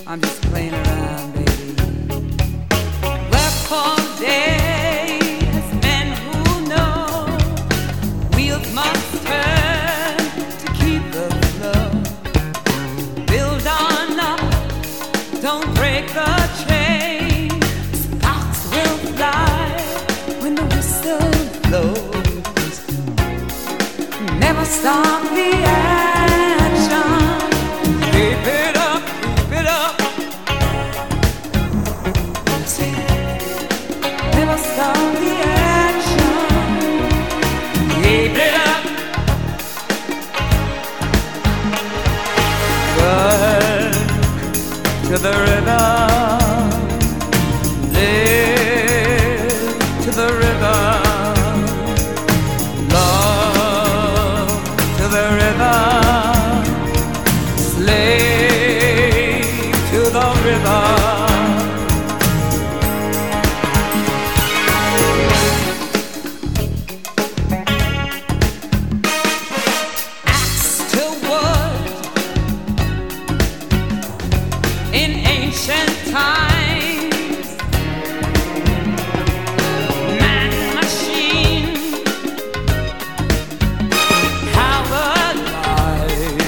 I'm just playing around, baby. Wherefore days, men who know wheels must turn to keep the flow. Build on up, don't break the chain. Sparks will fly when the whistle blows. Never stop the action. Keep it up, keep it up. Never stop the action. Keep it up. Work to the rhythm. Live to the rhythm. Love to the rhythm. Slave to the rhythm. In ancient times, man, machine, powered life,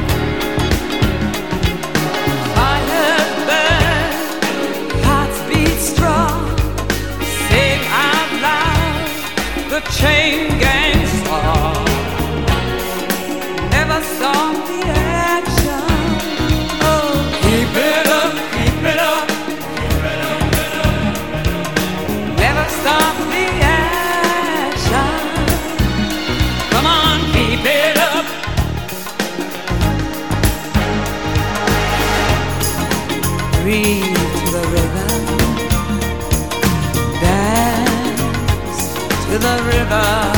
fire burn, hearts beat strong, sing out loud, the chain gang song. Never stop the action. Keep it up, keep it up, keep it up, never stop the action. Come on, keep it up. Breathe to the rhythm, dance to the rhythm,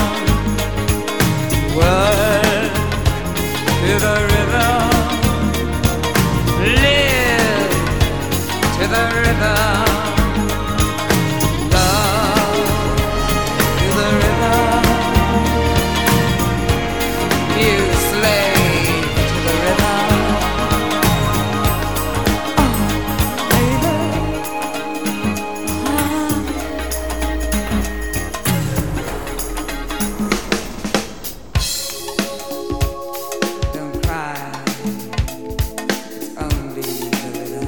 work to the rhythm. Live to the rhythm, love to the rhythm. You slave to the rhythm. Oh, baby, Don't cry. Only the rhythm.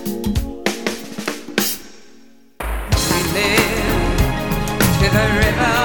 We live to the rhythm.